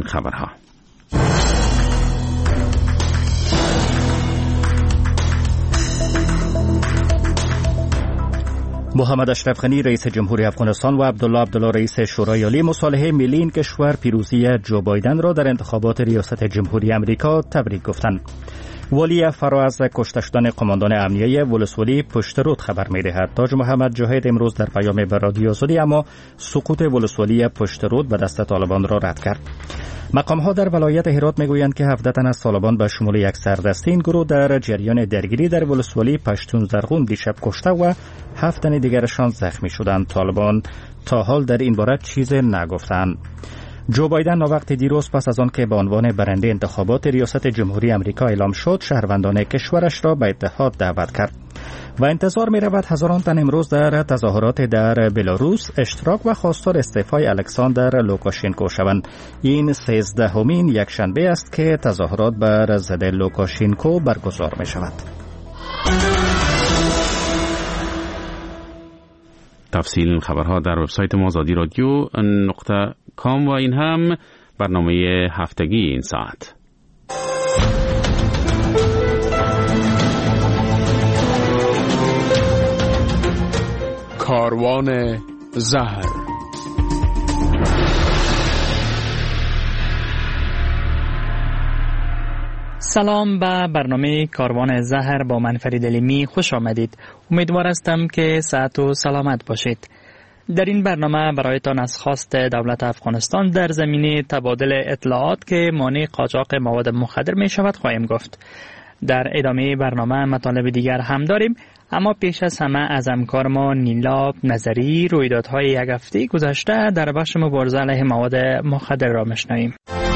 این خبرها. محمد اشرف غنی رئیس جمهوری افغانستان و عبدالله رئیس شورای عالی مصالحه ملی این کشور پیروزی جو بایدن را در انتخابات ریاست جمهوری امریکا تبریک گفتند. والی فرا از کشته شدن قماندان امنیه ولسوالی پشت رود خبر می‌دهد. تاج محمد جاهد امروز در پیام به رادیو آزادی اما سقوط ولسوالی پشت رود به دست طالبان را رد کرد. مقام‌ها در ولایت هرات می‌گویند که 17 تن از طالبان به شمول یک سردسته این گروه در جریان درگیری در ولسوالی پشتون زرغون دیشب کشته و 7 تن دیگرشان زخمی شدند. طالبان تا حال در این باره چیزی نگفتند. جو بایدن وقت دیروز پس از آن که به عنوان برنده انتخابات ریاست جمهوری امریکا اعلام شد، شهروندان کشورش را به اتحاد دعوت کرد و انتظار می رود هزاران تن امروز در تظاهرات در بلاروس اشتراک و خواستار استعفای الکساندر لوکاشنکو شوند. این 13مین یکشنبه است که تظاهرات بر ضد لوکاشنکو برگزار می شود. تفصیل خبرها در وبسایت ما azadi.radio.com و این هم برنامه هفتگی این ساعت. کاروان زهر. سلام به برنامه کاروان زهر با من فرید علیمی خوش آمدید. امیدوار هستم که صحت و سلامت باشید. در این برنامه برایتان از خواست دولت افغانستان در زمینه تبادل اطلاعات که مانع قاچاق مواد مخدر می شود خواهیم گفت. در ادامه برنامه مطالب دیگر هم داریم، اما پیش از همه از همکار ما نیلا نظری رویدادهای یک هفته گذشته در بخش مبارزه علیه مواد مخدر را میشنویم.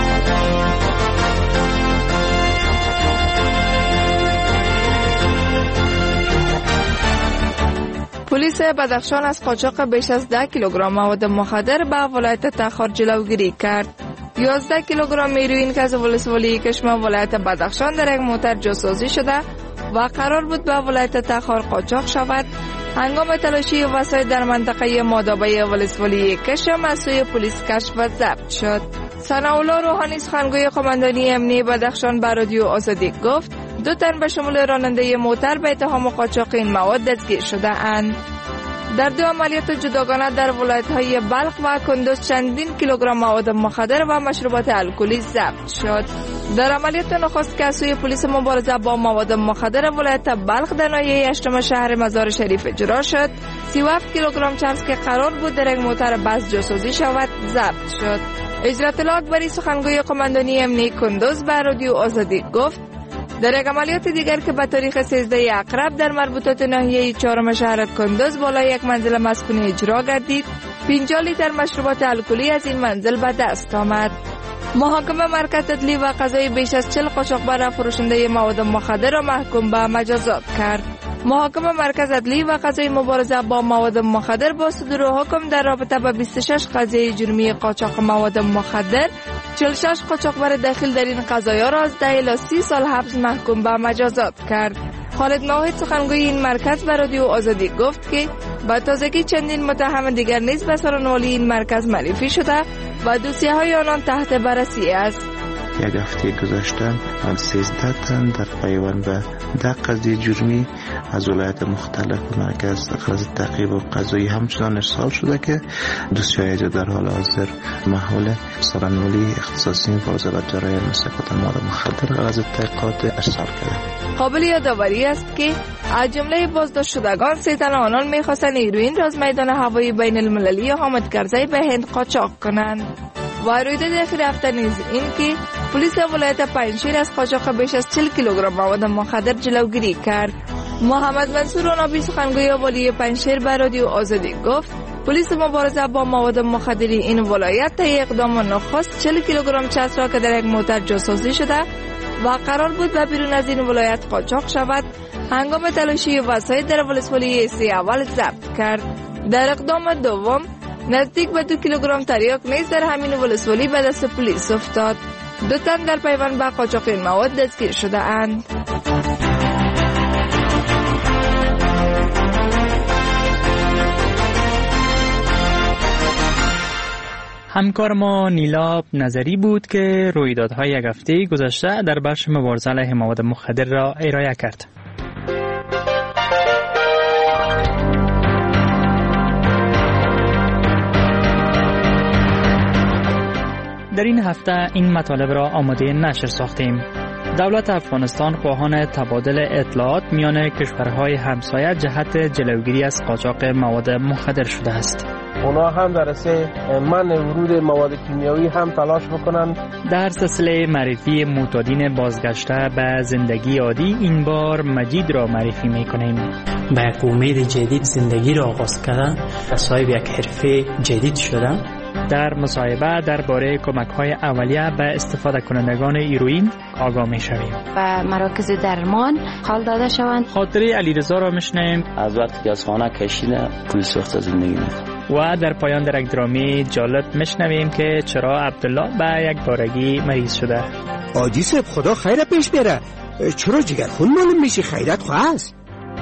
پلیس بدخشان از قاچاق بیش از 10 کیلوگرم مواد مخدر به ولایت تخار جلوگیری کرد. 11 کیلوگرم هیروئین که از ولسوالی کشمه ولایت بدخشان در یک موتر جاسازی شده و قرار بود به ولایت تخار قاچاق شود، هنگام تلاشی وسایل در منطقه مادابه ولسوالی کشم از سوی پلیس کشف و ضبط شد. ثناءالله روحانی سخنگوی قماندانی امنیه بدخشان به رادیو آزادی گفت 2 تن به شمول راننده موتر به اتهام قاچاق این مواد دستگیر شده اند. در 2 عملیات جداگانه در ولایت‌های بلخ و کندوز چندین کیلوگرم مواد مخدر و مشروبات الکلی ضبط شد. در عملیات نخست که از سوی پلیس مبارزه با مواد مخدر ولایت بلخ در ناحیه 8 شهر مزار شریف اجرا شد، 37 کیلوگرم چرس که قرار بود در یک موتر بس جاسازی شود ضبط شد. اجرات اکبری سخنگوی قماندانی امنیه کندوز به رادیو آزادی گفت در یک عملیات دیگر که به تاریخ 13 اقرب در مربوطات ناحیه 4 شهر کندوز بالای یک منزل مسکونی اجرا گردید، 50 لیتر مشروبات الکلی از این منزل به دست آمد. محاکمه مرکز عدلی و قضایی بیش از 40 قاچاقبر فروشنده مواد مخدر را محکوم به مجازات کرد. محاکمه مرکز عدلی و قضایی مبارزه با مواد مخدر با صدور حکم در رابطه با 26 قضیه جرمی قاچاق مواد مخدر 46 قاچاقبر داخل در این قضایا را از 10 الی 30 سال حبس محکوم به مجازات کرد. خالد موحد سخنگوی این مرکز به رادیو آزادی گفت که با تازگی چندین متهم دیگر نیز به سرانوالی این مرکز معرفی شده و دوسیه‌های آنان تحت بررسی است. یک هفته گذشته 13 تن در پیوند به 10 قضیه جرمی از ولایت مختلف مرکز غرض تعقیب و قضایی همچنان ارسال شده که دوسیه‌های در حال حاضر محول سرانوالی اختصاصی مبارزه با جرایم مصرف مواد مخدر غرض تحقیقات ارسال کرده. قابل یادآوری است که از جمله بازداشت شدگان 3 تن آنان می‌خواستند هیروئین را از میدان هوایی بین المللی حامد کرزی به هند قاچاق کنند. و رویداد اخیر هفته نیز این که پلیس ولایت پنجشیر از قاچاق بیش از 40 کیلوگرم مواد مخدر جلوگیری کرد. محمد منصور آنابی سخنگوی والی پنجشیر به رادیو آزادی گفت پلیس مبارزه با مواد مخدری این ولایت طی اقدام نخست 40 کیلوگرم چرس را که در یک موتر جاسازی شده و قرار بود به بیرون از این ولایت قاچاق شود، هنگام تلاشی وسایل در ولسوالی سی اول ضبط کرد. در اقدام دوم نزدیک به 2 کیلوگرم تریاک نیز در همین ولسوالی به دست پلیس افتاد. 2 تن در پیوند به قاچاق این مواد دستگیر شده اند. همکار ما نیلا نظری بود که رویدادهای یک هفته گذشته در بخش مبارزه علیه مواد مخدر را ارائه کرد. در این هفته این مطالب را آماده نشر ساختیم. دولت افغانستان خواهان تبادل اطلاعات میان کشورهای همسایه جهت جلوگیری از قاچاق مواد مخدر شده است. اونا هم در راسته منع ورود مواد کیمیایی هم تلاش بکنن. در سلسله معرفی معتادین بازگشته به زندگی عادی این بار مجید را معرفی میکنیم. با یک امید جدید زندگی را آغاز کردن، صاحب یک حرفه جدید شدن. در مصاحبه درباره کمک‌های اولیه به استفاده کنندگان هیروئین آگاه می‌شویم. و مراکز درمان حال داده شوند. خاطره علیرضا را می‌شنویم از وقتی که از خانه کشیده پول سوخته زندگی می‌کنه. و در پایان در یک درامی جالب می‌شنویم که چرا عبدالله به یک بارگی مریض شده. عادی صاحب خدا خیر پیش بره. چرا جگرخون معلوم میشی؟ خیرت خواست.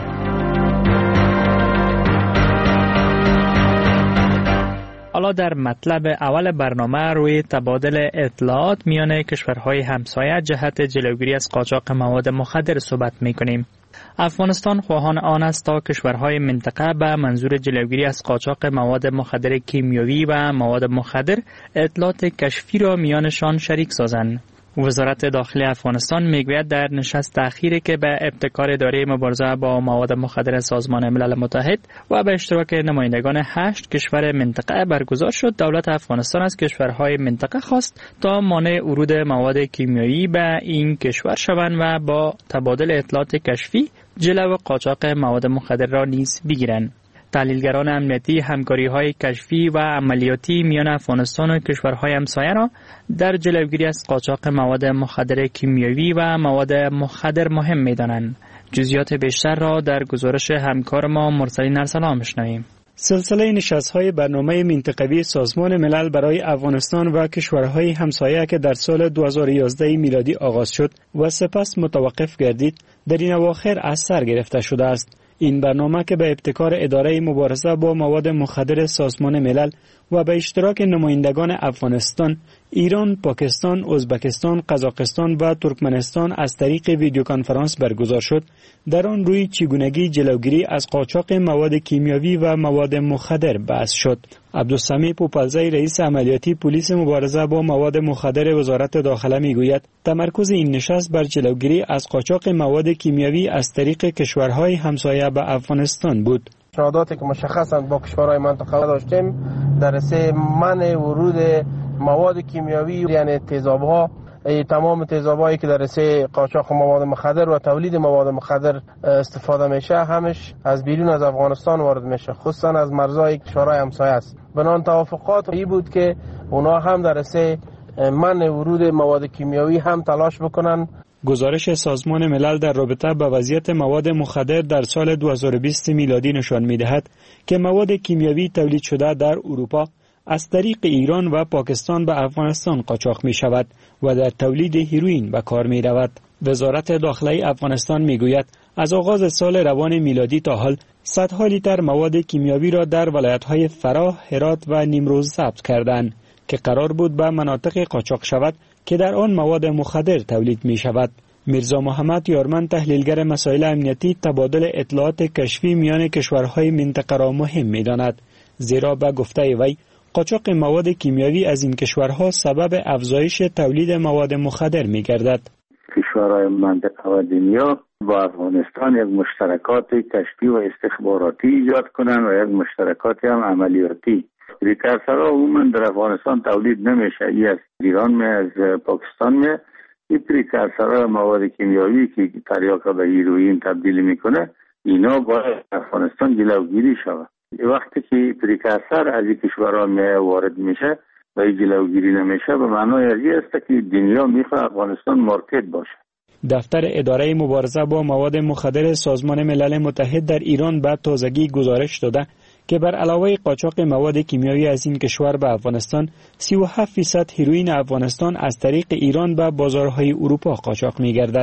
حالا در مطلب اول برنامه روی تبادل اطلاعات میان کشورهای همسایه جهت جلوگیری از قاچاق مواد مخدر صحبت میکنیم. افغانستان خواهان آن است تا کشورهای منطقه به منظور جلوگیری از قاچاق مواد مخدر کیمیایی و مواد مخدر اطلاعات کشفی را میانشان شریک سازند. وزارت داخلی افغانستان میگوید در نشست اخیری که به ابتکار اداره مبارزه با مواد مخدر سازمان ملل متحد و به اشتراک نمایندگان 8 کشور منطقه برگزار شد، دولت افغانستان از کشورهای منطقه خواست تا مانع ورود مواد کیمیایی به این کشور شوند و با تبادل اطلاعات کشفی جلو قاچاق مواد مخدر را نیز بگیرند. تحلیلگران امنیتی همکاری‌های کشفی و عملیاتی میان افغانستان و کشورهای همسایه را در جلوگیری از قاچاق مواد مخدر کیمیایی و مواد مخدر مهم می‌دانند. جزئیات بیشتر را در گزارش همکار ما مرسلین ارسلان می‌شنویم. سلسله نشست‌های برنامه منطقوی سازمان ملل برای افغانستان و کشورهای همسایه که در سال 2011 میلادی آغاز شد و سپس متوقف گردید، در این اواخر از سر گرفته شده است. این برنامه که به ابتکار اداره مبارزه با مواد مخدر سازمان ملل و به اشتراک نمایندگان افغانستان، ایران، پاکستان، ازبکستان، قزاقستان و ترکمنستان از طریق ویدیو کنفرانس برگزار شد، در آن روی چگونگی جلوگیری از قاچاق مواد کیمیایی و مواد مخدر بحث شد. عبدالسمیع پوپلزی رئیس عملیاتی پلیس مبارزه با مواد مخدر وزارت داخله میگوید تمرکز این نشست بر جلوگیری از قاچاق مواد کیمیایی از طریق کشورهای همسایه به افغانستان بود. شهاداتی که مشخصاً با کشورهای منطقه داشتیم در راسته منع ورود مواد کیمیایی، یعنی تیزاب‌ها، تمام تیزابایی که در راسته قاچاق مواد مخدر و تولید مواد مخدر استفاده میشه همش از بیرون از افغانستان وارد میشه، خصوصا از مرزهای کشورهای همسایه است. بنان توافقات این بود که اونا هم در راسته منع ورود مواد کیمیایی هم تلاش بکنن. گزارش سازمان ملل در رابطه با وضعیت مواد مخدر در سال 2020 میلادی نشان می‌دهد که مواد کیمیایی تولید شده در اروپا از طریق ایران و پاکستان به افغانستان قاچاق می شود و در تولید هیروئین به کار می رود. وزارت داخلی افغانستان می گوید از آغاز سال روان میلادی تا حال صدها لیتر مواد کیمیایی را در ولایت‌های فراه، هرات و نیمروز ضبط کردند که قرار بود به مناطق قاچاق شود که در آن مواد مخدر تولید می شود. میرزا محمد یارمن تحلیلگر مسائل امنیتی تبادل اطلاعات کشفی میان کشورهای منطقه را مهم می داند، زیرا به گفته وی قاچاق مواد کیمیایی از این کشورها سبب افزایش تولید مواد مخدر می گردد. کشورهای منطقه و دنیا با افغانستان یک مشترکات کشفی و استخباراتی ایجاد کنند و یک مشترکات هم عملیاتی. پریکورسورها عموما در افغانستان تولید نمیشه، ای از ایران می از پاکستان می. این پریکورسورها مواد کیمیایی که تریاک را به هیروئین تبدیل میکنه، اینا باید افغانستان جلوگیری شود. وقتی که پریکورسور از این کشورها وارد میشه و جلوگیری نمیشه، به معنای ازی است که دنیا میخواد افغانستان مارکت باشه. دفتر اداره مبارزه با مواد مخدر سازمان ملل متحد در ایران به تازگی گزارش داده که بر علاوه قاچاق مواد کیمیایی از این کشور به افغانستان، 37% هیروئین افغانستان از طریق ایران به بازارهای اروپا قاچاق می‌گردد.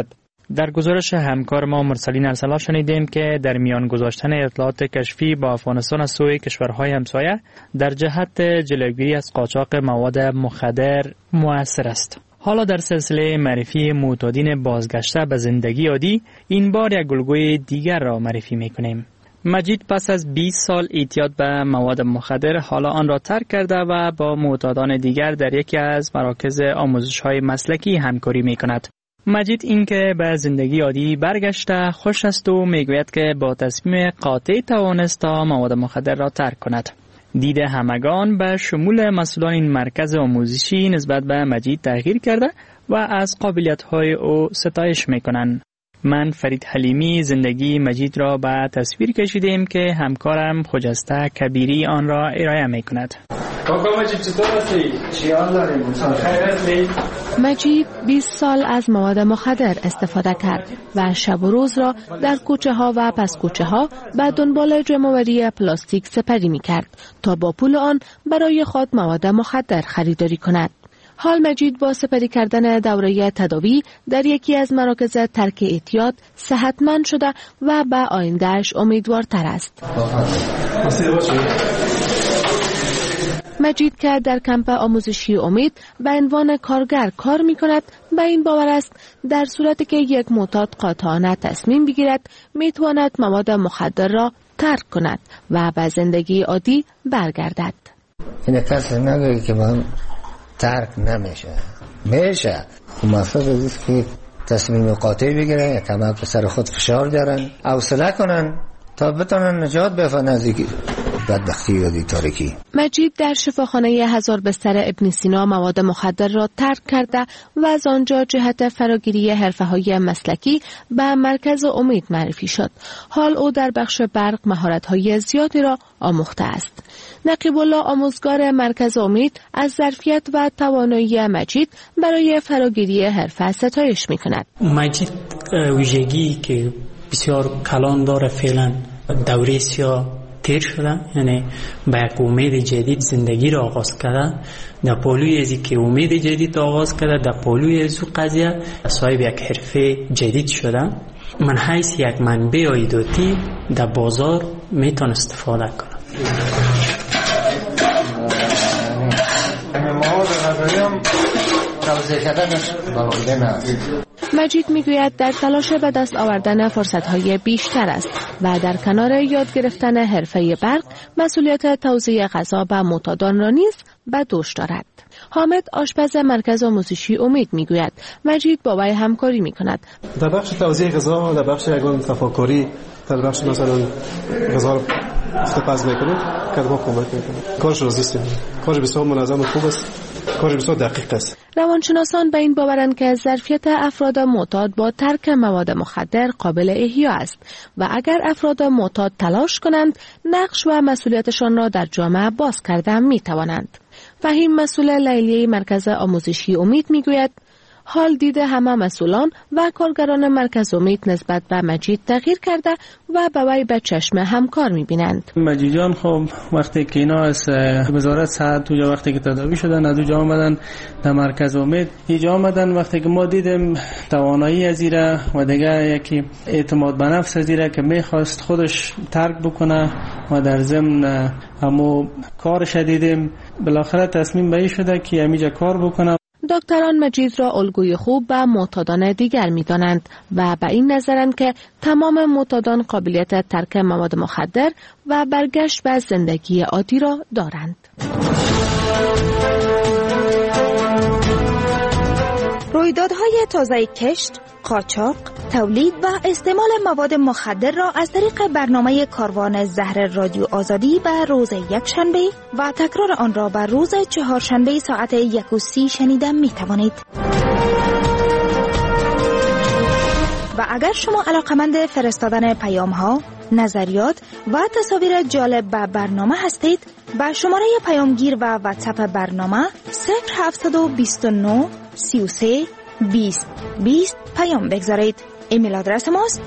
در گزارش همکار ما مرسلین ارسلا شنیدیم که در میان گذاشتن اطلاعات کشفی با افغانستان از سوی کشورهای همسایه در جهت جلوگیری از قاچاق مواد مخدر مؤثر است. حالا در سلسله معرفی معتادین بازگشته به زندگی عادی این بار یک الگوی دیگر را معرفی می‌کنیم. مجید پس از 20 سال اعتیاد به مواد مخدر حالا آن را ترک کرده و با معتادان دیگر در یکی از مراکز آموزش‌های مسلکی همکاری می‌کند. مجید اینکه به زندگی عادی برگشته خوش است و میگوید که با تصمیم قاطع توانست مواد مخدر را ترک کند. دید همگان به شمول مسئولان این مرکز آموزشی نسبت به مجید تغییر کرده و از قابلیت‌های او ستایش می‌کنند. من فرید حلیمی زندگی مجید را به تصویر کشیدیم که همکارم خجسته کبیری آن را ارائه می‌کند. مجید 20 سال از مواد مخدر استفاده کرد و شب و روز را در کوچه ها و پس کوچه ها به دنبال جمع‌آوری پلاستیک سپری می کرد تا با پول آن برای خود مواد مخدر خریداری کند. حال مجید با سپری کردن دوره تداوی در یکی از مراکز ترک اعتیاد صحتمند شده و به آیندهش امیدوارتر است. مجید که در کمپ آموزشی امید به عنوان کارگر کار می کند به این باور است در صورتی که یک معتاد قاطعانه تصمیم بگیرد می تواند مواد مخدر را ترک کند و به زندگی عادی برگردد. این کسی نگوید که من ترک نمیشه میشه. مفروض است که تصمیم قاطع بگیرن، کمک به سر خود فشار بیارن، حوصله کنن تا بتونن نجات بفن از این بدبختی و تاریکی. مجید در شفاخانه 1000 بستر ابن سینا مواد مخدر را ترک کرده و از آنجا جهت فراگیری حرفه‌های مسلکی به مرکز امید معرفی شد. حال او در بخش برق مهارت‌های زیادی را آموخته است. نقیب الله آموزگار مرکز امید از ظرفیت و توانایی مجید برای فراگیری حرفه ستایش می‌کند. مجید ویژگی که بسیار کلان داره، فعلا دوره سیاه تیر شده، یعنی با یک امید جدید زندگی را آغاز کرده. در پالوی ازی که امید جدید آغاز کرده، در پالوی ازو قضیه صاحب یک حرفه جدید شده. من حیث یک منبع عایداتی در بازار میتون استفاده کنم. مجید میگوید در تلاش به دست آوردن فرصت‌های بیشتر است و در کنار یاد گرفتن حرفه برق مسئولیت توزیع غذا به معتادان را نیز به دوش دارد. حامد آشپز مرکز آموزشی امید میگوید مجید با وی همکاری میکند. در بخش توزیع غذا، در بخش یگان تفاکری، در بخش مثلا غذا رو استفاده میکنیم که ما کمک میکنیم. کارش رازیستیم. کارش بسیار منظم و خوب است. کارش بسیار دقیق است. روانشناسان به این باورند که ظرفیت افراد معتاد با ترک مواد مخدر قابل احیا است و اگر افراد معتاد تلاش کنند نقش و مسئولیتشان را در جامعه باز کرده میتوانند. فهیم مسئول لیلیه مرکز آموزشی امید میگوید حال دید همه مسئولان و کارگران مرکز امید نسبت به مجید تغییر کرده و به وی به چشم همکار می‌بینند. مجید جان خب وقتی که اینا از وزارت صحت اونجا وقتی که تداوی شدن از اونجا آمدن در مرکز امید اینجا آمدن، وقتی که ما دیدیم توانایی از ایره و دیگه یکی اعتماد به نفس از ایره که میخواست خودش ترک بکنه و در ضمن همو کارش دیدیم، بالاخره تصمیم به این شده که همینجا کار بکنه. دکتران مجید را الگوی خوب به معتادان دیگر می‌دانند و به این نظرند که تمام معتادان قابلیت ترک مواد مخدر و برگشت به زندگی عادی را دارند. رویدادهای تازه کشت، قاچاق، تولید و استعمال مواد مخدر را از طریق برنامه کاروان زهر رادیو آزادی به روز یکشنبه و تکرار آن را به روز چهارشنبه ساعت 1:30 شنیده می توانید. و اگر شما علاقمند فرستادن پیام ها، نظریات و تصاویر جالب به برنامه هستید، با شماره پیامگیر و واتساپ برنامه 0729 33 20 20 پیام بگذارید. ایمیل آدرس ماست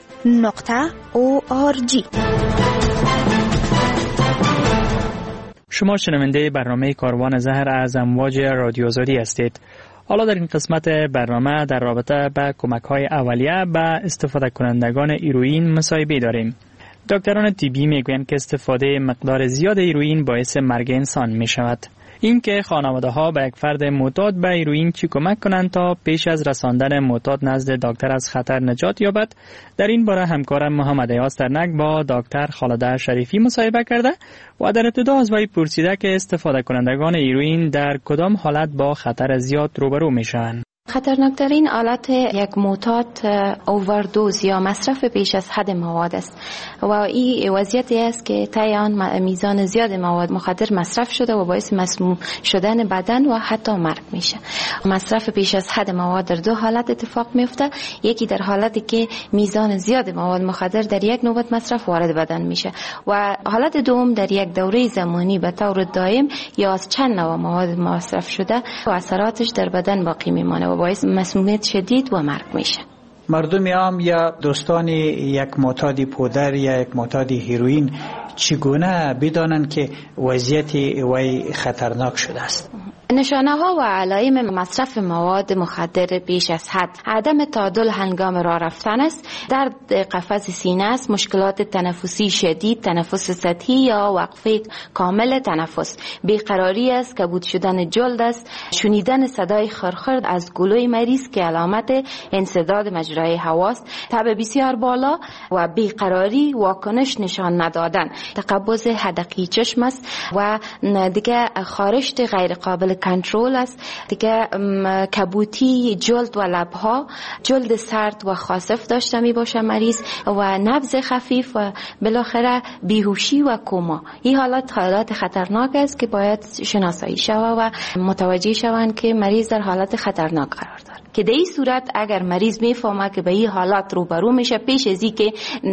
cop@rferl.org. شما شنونده برنامه کاروان زهر از امواج رادیو آزادی هستید. حالا در این قسمت برنامه در رابطه با کمک‌های اولیه به استفاده کنندگان هیروئین مصاحبه داریم. دکتران طبی میگویند که استفاده مقدار زیاد هیروئین باعث مرگ انسان می شود. این که خانواده‌ها به یک فرد معتاد به هیروئین چی کمک کنند تا پیش از رساندن معتاد نزد دکتر از خطر نجات یابد، در این باره همکارم محمد ایاز ترنک با دکتر خالده شریفی مصاحبه کرده و در ابتدا از وی پرسیده که استفاده کنندگان هیروئین در کدام حالت با خطر زیاد روبرو میشوند. خطرناکترین حالت یک معتاد اووردوز یا مصرف بیش از حد مواد است و این وضعیتی است که طی آن میزان زیاد مواد مخدر مصرف شده و باعث مسموم شدن بدن و حتی مرگ میشه. مصرف بیش از حد مواد در دو حالت اتفاق میفته. یکی در حالتی که میزان زیاد مواد مخدر در یک نوبت مصرف وارد بدن میشه و حالت دوم در یک دوره زمانی به طور دائم یا از چند نوع مواد مصرف شده و اثراتش در بدن باقی میمانه و باعث مسمومیت شدید و مرگ میشه. مردم عام یا دوستان یک معتاد پودر یا یک معتاد هیروئین چگونه بدانند که وضعیت وی خطرناک شده است؟ نشانه ها و علائم مصرف مواد مخدر بیش از حد: عدم تعادل هنگام راه رفتن است، درد قفس سینه است، مشکلات تنفسی شدید، تنفس سطحی یا وقفه کامل تنفس، بیقراری است، کبود شدن جلد است، شنیدن صدای خرخر از گلوی مریض که علامت انسداد مجرای هوا است، تب بسیار بالا و بیقراری، واکنش نشان ندادن، تقبض حدقی چشم است و دیگه خارشت غیر قابل کنترل است، دیگه کبوتی جلد و لبها، جلد سرد و خاسف داشته می باشه مریض و نبض خفیف و بالاخره بیهوشی و کوما. این حالات خطرناک است که باید شناسایی شود و متوجه شوند که مریض در حالت خطرناک قرار داره. که در این صورت اگر مریض میفهمه که به این حالات روبرو میشه، پیش از اینکه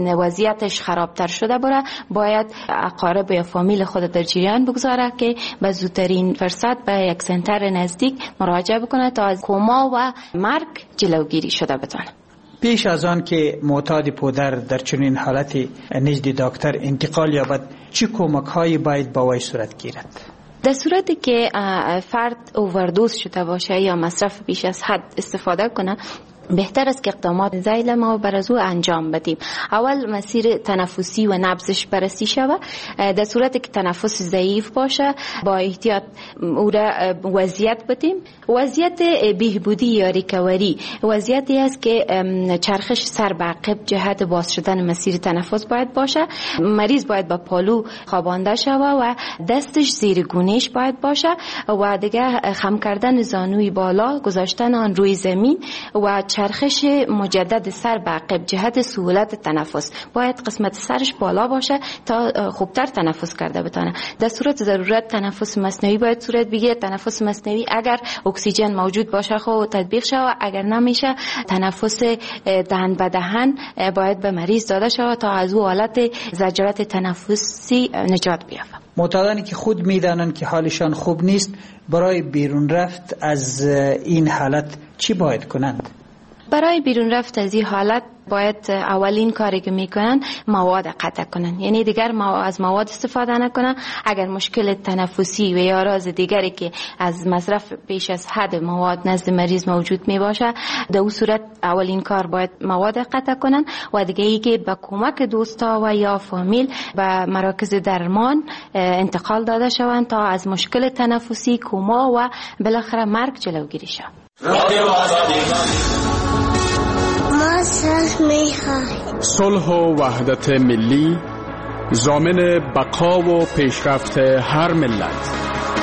وضعیتش خرابتر شده بره باید اقارب یا فامیل خود در جریان بگذاره که به زودترین فرصت به یک سنتر نزدیک مراجعه بکنه تا از کما و مرگ جلوگیری شده بتونه. پیش از آن که معتاد پودر در چنین حالتی نزد دکتر انتقال یابد، چه کمک هایی باید با وی صورت گیرد؟ در صورتی که فرد اووردوز شده باشه یا مصرف بیش از حد استفاده کنه، بهتر است که اقدامات ذیل ما بر از او انجام بدیم. اول مسیر تنفسی و نبضش بررسی شود. در صورتی که تنفس ضعیف باشه با احتیاط او را وضعیت بدیم. وضعیت بهبودی یا ریکوری وضعیتی است که چرخش سر به عقب جهت باز شدن مسیر تنفس باید باشه. مریض باید با پالو خوابانده شود و دستش زیر گونهش باید باشه و دیگه خم کردن زانوی بالا، گذاشتن آن روی زمین و چرخش مجدد سر به عقب جهت سهولت تنفس. باید قسمت سرش بالا باشه تا خوبتر تنفس کرده بتونه. در صورت ضرورت تنفس مصنوعی باید صورت بگیره. تنفس مصنوعی اگر اکسیژن موجود باشه خب تطبیق شود، اگر نمیشه تنفس دهن به دهن باید به مریض داده شود تا از او حالت زجرات تنفسی نجات بیابه. معتادانی که خود میدانند که حالشان خوب نیست، برای بیرون رفت از این حالت چی باید کنند؟ برای بیرون رفت از این حالت باید اولین کاری که میکنن مواد قطع کنن، یعنی دیگر از مواد استفاده نکنن. اگر مشکل تنفسی و یا راز دیگری که از مصرف بیش از حد مواد نزد مریض موجود می باشه، در اون صورت اولین کار باید مواد قطع کنن و دیگه ای که با کمک دوستا و یا فامیل به مراکز درمان انتقال داده شوند تا از مشکل تنفسی، کوما و بالاخره مرگ جلوگیری شود. ما صلح و وحدت ملی ضامن بقا و پیشرفت هر ملت.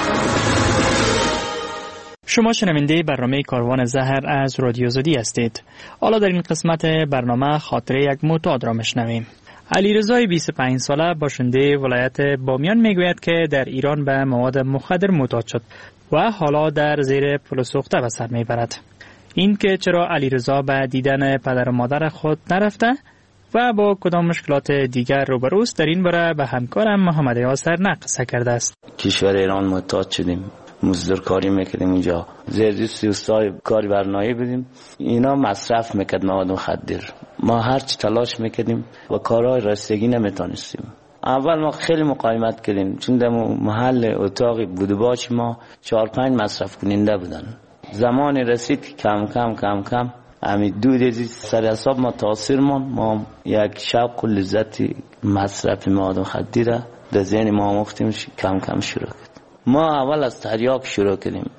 شما شنونده برنامه کاروان زهر از رادیو آزادی هستید. حالا در این قسمت برنامه خاطره یک معتاد را میشنویم. علیرضا 25 ساله باشنده ولایت بامیان میگوید که در ایران به مواد مخدر معتاد شد و حالا در زیر پل سوخته به سر میبرد. این که چرا علیرضا به دیدن پدر و مادر خود نرفته و با کدام مشکلات دیگر روبروست، در این باره به همکارم محمد ایاز ترنک قصه کرده است. کشور ایران معتاد شدیم، مزدور کاری میکردیم، اینجا زیردستی استای کاری برنامه بدیم، اینا مصرف میکرد مواد مخدر. ما هرچی تلاش میکردیم و کارهای رسیدگی نمیتونستیم. اول ما خیلی مقاومت کردیم، چون در محل اتاقی بوده باش ما 4-5 مصرف کننده بودن. زمانی رسید که کم کم همین دود از سر حساب ما تاثیر ما یک شوق و لذتی مصرف مواد مخدر در ذهن ما مختیم کم شروع کرد. ما اول از تریاک شروع کردیم،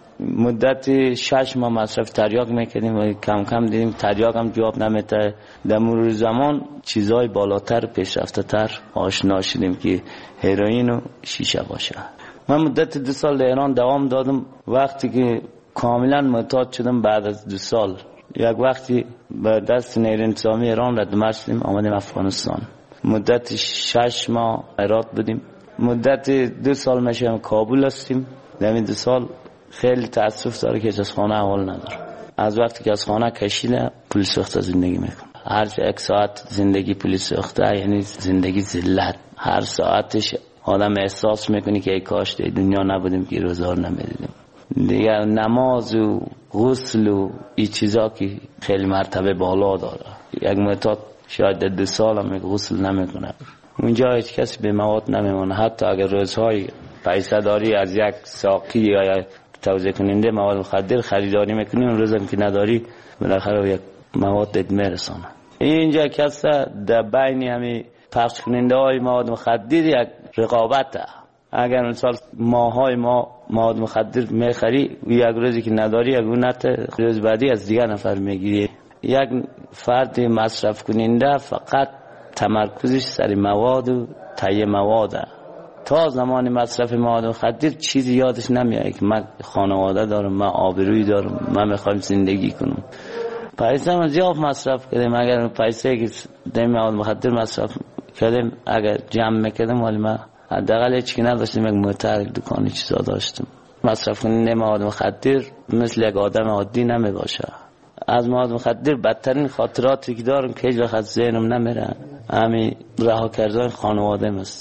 مدت 6 ماه مصرف تریاک میکردیم و کم دیدیم تریاک هم جواب نمیده. در مرور زمان چیزهای بالاتر پیشرفته تر آشنا شدیم که هروئین و شیشه باشه. من مدت 2 سال در ایران دوام دادم. وقتی که کاملا معتاد شدم بعد از 2 سال یک وقتی به دست نیروی انتظامی ایران رد مرز شدیم، آمدیم افغانستان. مدت 6 ماه هرات بودیم. مدت 2 سال میشه کابل هستیم. در این 2 سال خیلی تاسف داره که از خانه اول نداره. از وقتی که از خانه کشیده پلیس ساخته زندگی میکنه. هر 1 ساعت زندگی پلیس ساخته یعنی زندگی ذلت. هر ساعتش آدم احساس میکنه که ای کاش در دنیا نبودیم که روزگار نمیدیدیم. دیگه نماز و غسل و این چیزا که خیلی مرتبه بالا داره. یک معتاد شاید در 2 سال هم غسل نمیکنه. اونجا هیچ کسی به مواد نمیمونه. حتی اگر روزهای پیسه داری از یک ساقی یا توزیع کننده مواد مخدر خریداری میکنی، اون روزم که نداری بالاخره یک مواد دید میرسانه. اینجا کسی در بین همی پخش کننده های مواد مخدر یک رقابته. اگر مثلا ماهای ما مواد مخدر میخری و یک روزی که نداری یک اونت روز بعدی از دیگر نفر میگیری. یک فرد مصرف کننده فقط تمرکزش سر مواد و تهیه مواده. تا زمان مصرف مواد مخدر چیزی یادش نمیاد که من خانواده دارم، من آبرویی دارم، من میخوایم زندگی کنم. پیسه ما زیاد مصرف کردیم. اگر پیسه که در مواد مخدر مصرف کردیم اگر جمع میکردم ولی من حداقل هیچ کی نداشتم، یک موتر دکانی چیزا داشتم. مصرف کننده مواد مخدر مثل یک آدم عادی نمیباشه. از مواد مخدر بدترین خاطراتی که دارم که هیچ وقت از ذهنم نمیره همین رها کردن خانواده است.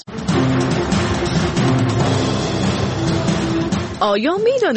آیا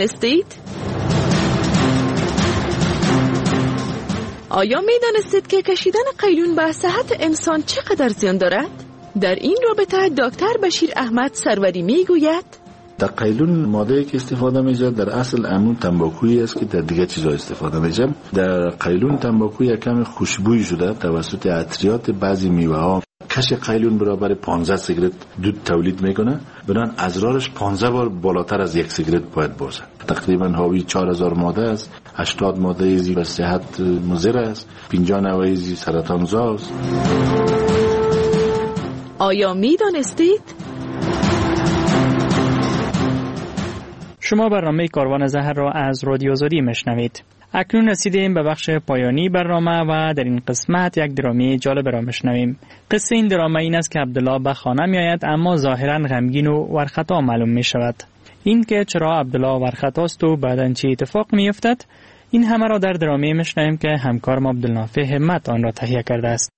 میدانستید که کشیدن قیلون به صحت انسان چقدر زیان دارد؟ در این رابطه دکتر بشیر احمد سروری میگوید در قیلون ماده‌ای که استفاده میشه در اصل همون تنباکویی است که در دیگه چیزا استفاده میشه. در قیلون تنباکو یک کم خوشبویی شده توسط عطریات بعضی میوه ها. کش قیلون برابر 15 سیگرت دود تولید میکنه، بنابراین ازرارش 15 بار بالاتر از یک سیگرت باید باشه. تقریبا حاوی 4000 ماده است. 80 ماده ای به صحت مضر است، 50 نوعی سرطان زا است. آیا میدانستید؟ شما برنامه کاروان زهر را از رادیو آزادی میشنوید. اکنون رسیدیم به بخش پایانی برنامه و در این قسمت یک درامی جالب را میشنویم. قصه این دراما این است که عبدالله به خانه میآید اما ظاهرا غمگین و ورخطا معلوم می شود. این که چرا عبدالله ورخطاست و بعداً چه اتفاق میافتد، این همه را در درامی میشنویم که همکارم عبدالنافع همت آن را تهیه کرده است.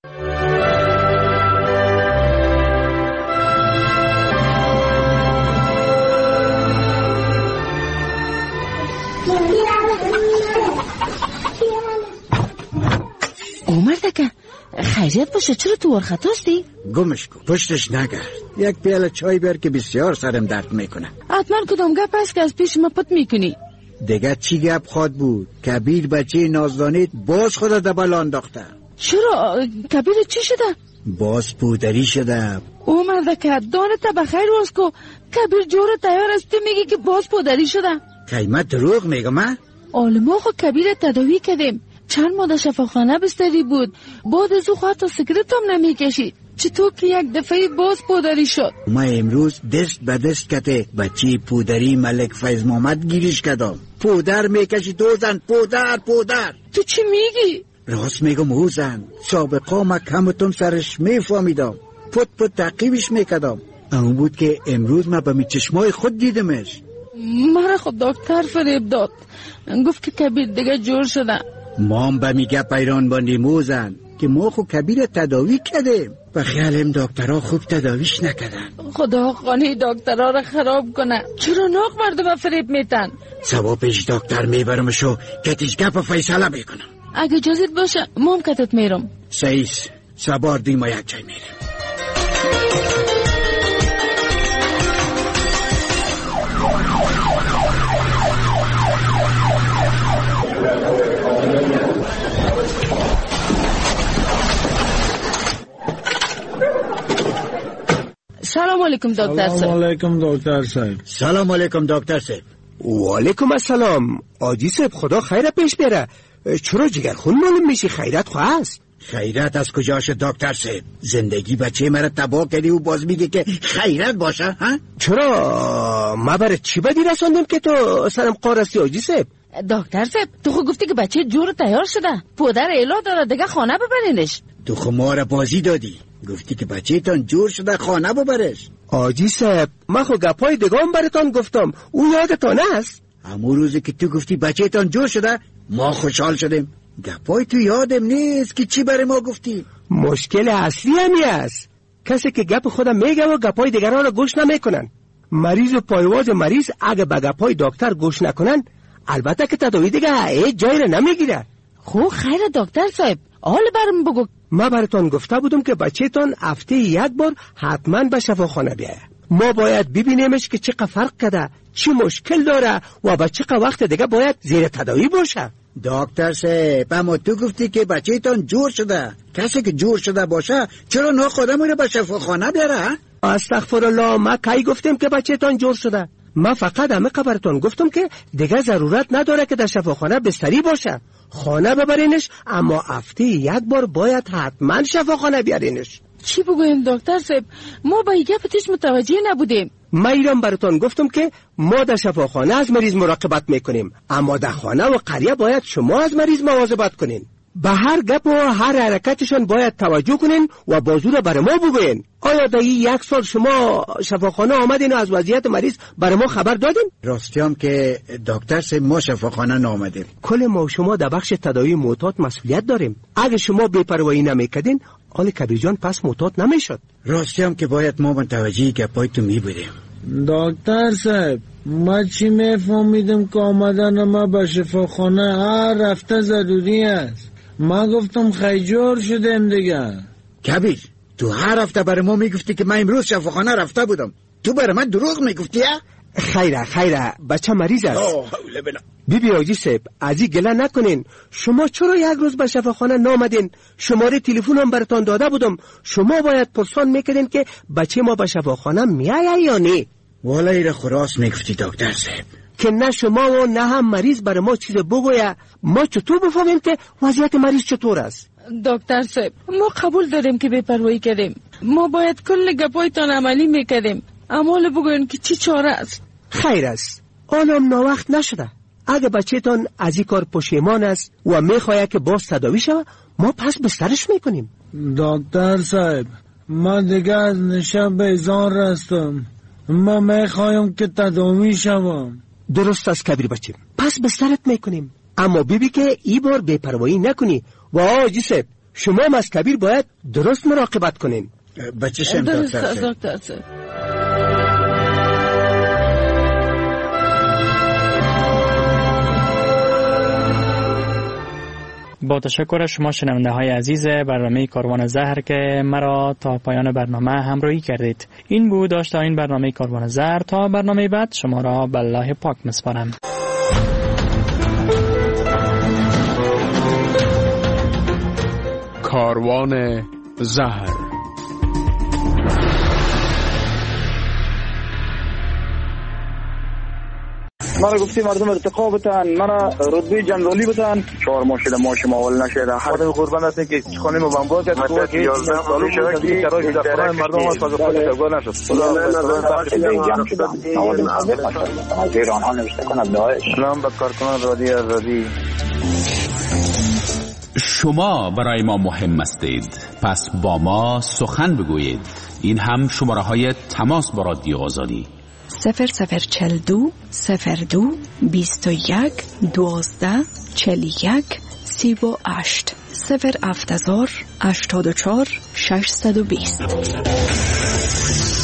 مردکه خیریت باشه، چرا تو ورخطاستی؟ گمش کن، پشتش نگرد. یک پیاله چای بیار که بسیار سرم درد میکنه. حتما کدام گپ است که از پیش ما پت میکنی؟ دیگه چی گپ خواد بود؟ کبیر بچه نازدانیت باز خود دبل انداخته. چرا؟ کبیر چی شده؟ باز پودری شده. او مردکه دانت بخیر روز کو، کبیر جور تیار است، تو میگی که باز پودری شده؟ قیمت دروغ میگم من؟ آلما خو کبیر تداوی کردیم، چند ماه شفاخانه بستری بود، بعد از او خواهد تا سیگرت هم نمیکشید. چطور که یک دفعه باز پودری شد؟ ما امروز دست به دست کته بچه پودری ملک فیض محمد گیریش کدام. پودر میکشی دو زن، پودر. تو چی میگی؟ راست میگم او زن، سابقا ما کمتون سرش میفهمیدم، پت تعقیبش میکدم. اون بود که امروز ما به می چشمای خود دیدمش. مرا خود دکتر فریب داد، گفت که کبیر دیگه جور شده. ما هم به میگه پیران باندیم موزن که ما خو کبیر تداوی کردیم و خیالیم دکترها خوب تداویش نکردن. خدا خانی دکترها را خراب کنه، چرا ناق مردم فریب میتن؟ سوا پیش دکتر میبرمشو کتیش گپ فیصله میکنم. اگه جازت باشه ما هم کتت میرم. سعیس سبار دیم و یک جای میرم. علیکم دکتر صاحب. سلام علیکم دکتر صاحب. سلام علیکم دکتر صاحب. و علیکم السلام. آجی صاحب خدا خیر پیش بره. چرا جگرخون معلوم میشی؟ خیرت خواه است؟ خیرت از کجاش دکتر صاحب؟ زندگی بچه مرا تباه کردی و باز میگه که خیرت باشه ها؟ چرا ما برای چی بدی رساندم که تو سرم قارستی آجی صاحب؟ دکتر صاحب تو خود گفتی که بچه جور تیار شده، پدر ایلا داره دیگه خانه ببرینش. تو خود ما را بازی دادی، گفتی که بچه تان جور شده خانه ببرش. آجی صاحب من خود گپای دیگه براتان گفتم، اون یادتان است؟ همون روزی که تو گفتی بچه تان جور شده ما خوشحال شدیم. گپای تو یادم نیست که چی برای ما گفتی. مشکل اصلی همی است کسی که گپ خودم میگه و گپای دیگران را گوش نمیکنن. مریض و پایواز مریض اگه به گپای دکتر گوش نکنن البته که تداوی دیگه هیچ جایی را نمیگیره. خب خیر دکتر صاحب حال برم بگو. ما براتون گفته بودم که بچه‌تان هفته یک بار حتما به شفاخانه بیایه. ما باید ببینیمش که چقدر فرق کرده، چی مشکل داره و به چقدر وقت دیگه باید زیر تداوی باشه. دکتر صاحب اما تو گفتی که بچه تان جور شده. کسی که جور شده باشه چرا ناخوده میره به شفاخانه بیاره؟ استغفرالله، ما کی گفتیم که بچه تان جور شده؟ ما فقط همه خبرتون گفتم که دیگه ضرورت نداره که در شفاخانه بستری باشه. خانه ببرینش، اما هفته یک بار باید حتما شفاخانه بیارینش. چی بگویم دکتر صاحب؟ ما با این گپتش متوجه نبودیم. من ایران براتون گفتم که ما در شفاخانه از مریض مراقبت میکنیم، اما در خانه و قریه باید شما از مریض مواظبت کنین. به هر گپ و هر حرکتشون باید توجه کنین و بازو را برای ما بگوین. آیا در یک سال شما شفاخانه آمدین و از وضعیت مریض برای ما خبر دادین؟ راستیم که دکتر صاحب ما شفاخانه نامدیم. کل ما و شما در بخش تداوی معتاد مسئولیت داریم. اگه شما بی‌پروایی نمیکردین آل کبیر جان پس معتاد نمیشد. راستیم که باید ما متوجه گپای تو میبودیم. دکتر صاحب ما چی میفهمیدم که آمدن ما به شفاخانه هر هفته ضروری است. ما گفتم خیجور شدیم دیگه. کبیر تو هر هفته برای ما میگفتی که من امروز شفاخانه رفته بودم، تو برای من دروغ میگفتی؟ خیره بچه مریض است. بیبی آجی صاحب از این گله نکنین. شما چرا یک روز به شفاخانه نامدین؟ شماره تلفن هم براتون داده بودم. شما باید پرسان میکردین که بچه ما به شفاخانه میایه یا نه. والا ایره خراس میگفتی دکتر صاحب که نه شما و نه هم مریض برای ما چیز بگویه. ما چطور بفهمیم که وضعیت مریض چطور است؟ دکتر صاحب ما قبول داریم که بی‌پروایی کردیم. ما باید کل گپایتان عملی میکردیم. اما بگوین که چی چاره است؟ خیر است، آنم ناوقت نشده. اگه بچه‌تان از این کار پشیمان است و میخواهد که باز تداوی شود ما پس بسترش میکنیم. دکتر صاحب ما دیگه از نشه بیزار رستم. ما میخوایم که تداوی شوم. درست است کبیر بچه، پس بسترت میکنیم، اما بیبی که ای بار بی‌پروایی نکنی. و آجی صاحب شما هم از کبیر باید درست مراقبت کنین. بچه دکتر صاحب با تشکر شما شنونده های عزیز برنامه کاروان زهر که مرا تا پایان برنامه همراهی کردید. این بود داشته این برنامه کاروان زهر. تا برنامه بعد شما را به الله پاک میسپارم. کاروان زهر. مرا گفتی مردم ارتقا بتن، مرا رتبه جنرالی بتن. 4 ماه شده ماشم اول نشده. خدا قربان هستن که خانه ما بمبار کرد. که 11 سال شده که شرایط در خانه مردم از فقط افغان نشد. از ایران ها نوشته کنه داعش. سلام به کارکنان رادیو آزادی. شما برای ما مهم هستید، پس با ما سخن بگویید. این هم شماره های تماس با رادیو آزادی 0042 02 21 12 41 38 070 84 620.